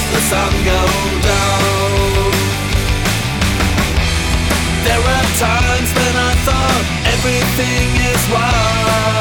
the sun go down. There were times when I thought everything is right.